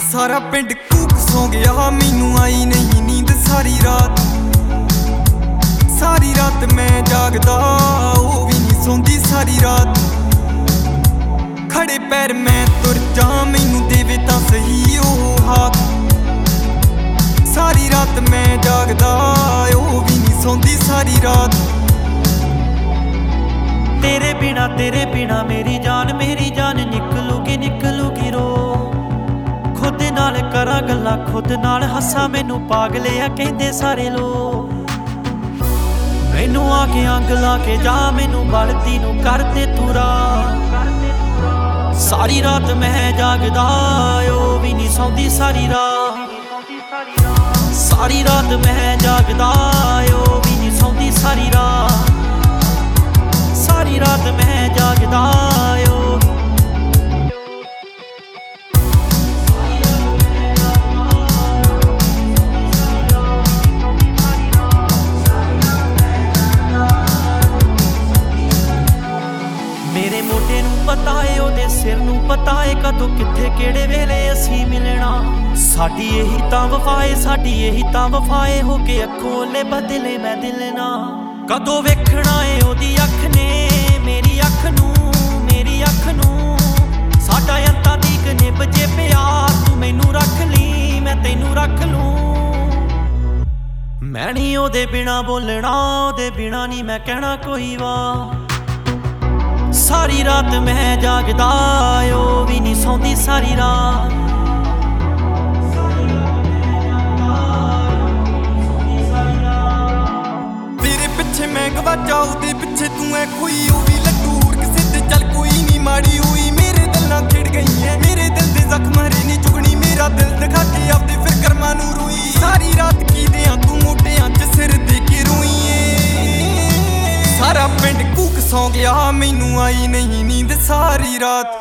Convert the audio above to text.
सारा पिंड कूक सौ गया, मैनू आई नहीं नींद सारी रात। सारी रात मैं जागदा, ओ भी नहीं सौंदी सारी रात। खड़े पैर मैं तुर जा, मैनू देवे तां सही ओ हाथ। सारी रात मैं जागदा, ओ भी नहीं सौंदी सारी रात। तेरे बिना मेरी जान निकलूगी रो। खुद नाल करा गल्लां, खुद नाल हस्सा, मैनू पागलिया कहंदे सारे लोग। मैनू आके अंग ला के जा, मैनू बलदी नू कर दे तुरा। सारी रात मैं जागदा, ओ भी नहीं सौंदी सारी रात। सारी रात मैं जागदा, ओ भी नहीं सौंदी सारी रात। सारी रात मैं जागदा, ओ मेरे मोढे नूं पता है, ओदे सिर नूं पता है, कदों कित्थे केड़े वेले असीं मिलना। साडी यही तां वफाए, साडी यही तां वफाए, हो के अखों ले बदले मैं दिल ना। कदों वेखना है ओदी अख ने मेरी अख नूं, साडा अंतां दी निभ जे प्यार। तू मैनू रख ली, मैं तैनू रख लूं। मैं नहीं ओदे बिना बोलना, ओदे बिना नहीं मैं कहना कोई वाह। सारी रात मैं जागदा, ओ भी नहीं सौंदी सारी रात। तेरे पिछे मैं गवाचा, ओदे पिछे तू है खोई। ओ भी लड्डू होर किसे ते चल कोई नहीं माड़ी हुई। मेरे दिल नाल खिड़ गई है, मेरे दिल दे जख्म रे नहीं चुगनी। मेरा दिल दिखा के आपदे फिर कर्मां नूं रोई। सारी रात की देआं तू मोटियां च सिर दे के रोई। सारा पिंड कूक सौ गया, मैनू आई नहीं नींद सारी रात।